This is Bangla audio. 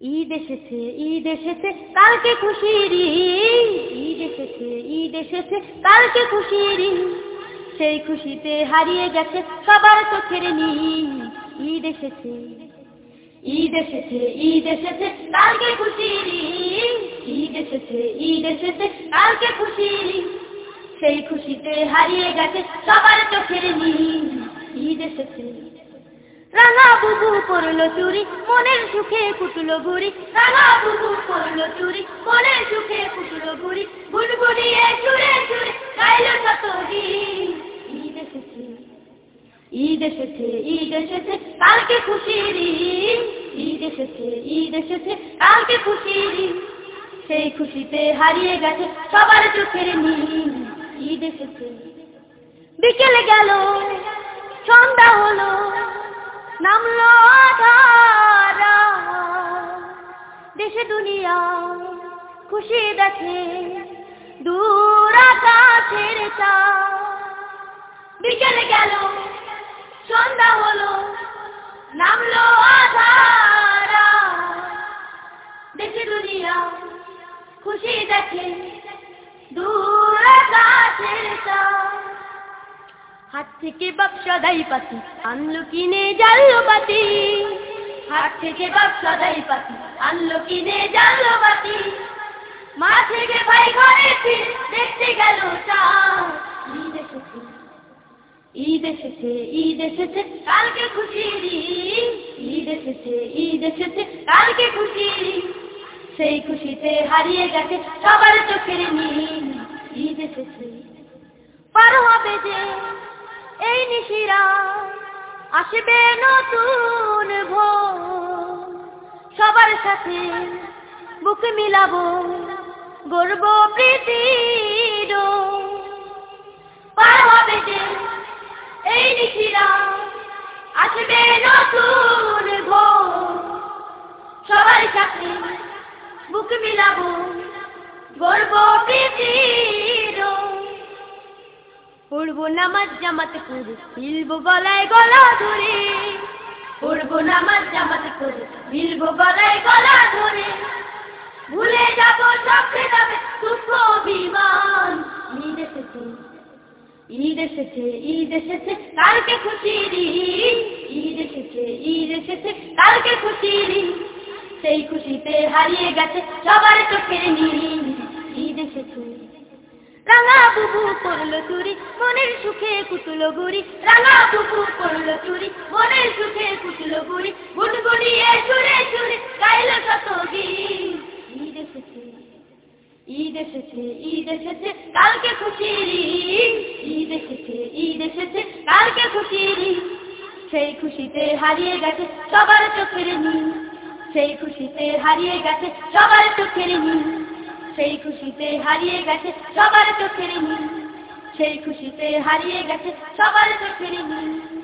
ঈদ এসেছে, ঈদ এসেছে, কালকে খুশির ঈদ। ঈদ এসেছে, ঈদ এসেছে, কালকে খুশির ঈদ। সেই খুশিতে হারিয়ে গেছে সবার চোখের নীল। ঈদ এসেছে, ঈদ এসেছে, ঈদ এসেছে, কালকে খুশির ঈদ। ঈদ এসেছে, ঈদ এসেছে, কালকে খুশির ঈদ। সেই খুশিতে হারিয়ে গেছে সবার চোখের নীল। ঈদ এসেছে, রাঙা বুবু পরলো চুরি, মনের সুখে কুটলো ঘুরি। রাঙা বুবু পরলো চুরি, মনের সুখে কুটলো ঘুরি। গুনগুনিয়ে সুরে সুরে গাইলো শত গীত। ঈদ এসেছে, ঈদ এসেছে, ঈদ এসেছে, কালকে খুশির ঈদ। ঈদ এসেছে, ঈদ এসেছে, কালকে খুশির ঈদ। সেই খুশিতে হারিয়ে গেছে সবার চোখের নীল। ঈদ এসেছে, বিকেলে গেল, সন্ধ্যা হলো, নামলো আঁধার। দেশে দুনিয়া খুশি দেখে দূর আকাশের চাঁদ। বিকেলে গেল, সন্ধ্যা হলো, নামলো আঁধার। দেশে দুনিয়া খুশি দেখে দূর আকাশের চাঁদ। হাত থেকে বাপ সদাই পাতি আনলো কিনে জ্বাললো বাতি। হাত থেকে বাপ সদাই পাতি আনলো কিনে জ্বাললো বাতি। মা থেকে ভাই ঘরে ফিরে দেখতে গেল চাঁদ। ঈদ এসেছে, ঈদ এসেছে, ঈদ এসেছে, কালকে খুশির ঈদ। ঈদ এসেছে, ঈদ এসেছে, কালকে খুশির ঈদ। সেই খুশিতে হারিয়ে গেছে সবার চোখের নীল। ঈদ এসেছে, পার হবে যে এই নিশিরা, আসবে নতুন ভোর। সবার সাথে বুক মিলাবো, গর্ব প্রীতির। পার হবে যে এই নিশিরা, আসবে নতুন ভোর। সবার সাথে বুক মিলাবো, গর্ব প্রীতির। পড়বো নামাজ জামাত করে, মিলবো গলায় গলা ধরে। পড়বো নামাজ জামাত করে, মিলবো গলায় গলা ধরে। ভুলে যাবো সবকে যাবে দুঃখ অভিমান। ঈদ এসেছে, ঈদ এসেছে, ঈদ এসেছে, কালকে খুশির ঈদ। ঈদ এসেছে, ঈদ এসেছে, কালকে খুশির ঈদ। সেই খুশিতে হারিয়ে গেছে সবার চোখের নীল। ঈদ এসেছে, রাঙা বুবু পরলো চুরি, মনের সুখে কুটলো ঘুরি। রাঙা বুবু পরলো চুরি, মনের সুখে কুটলো ঘুরি। গুনগুনিয়ে সুরে সুরে গাইলো শত গীত। ঈদ এসেছে, ঈদ এসেছে, ঈদ এসেছে, কালকে খুশির ঈদ। ঈদ এসেছে, ঈদ এসেছে, কালকে খুশির ঈদ। সেই খুশিতে হারিয়ে গেছে সবার চোখের নীল। সেই খুশিতে হারিয়ে গেছে সবার চোখের নীল। সেই খুশিতে হারিয়ে গেছে সবার চোখের নীল। সেই খুশিতে হারিয়ে গেছে সবার চোখের নীল।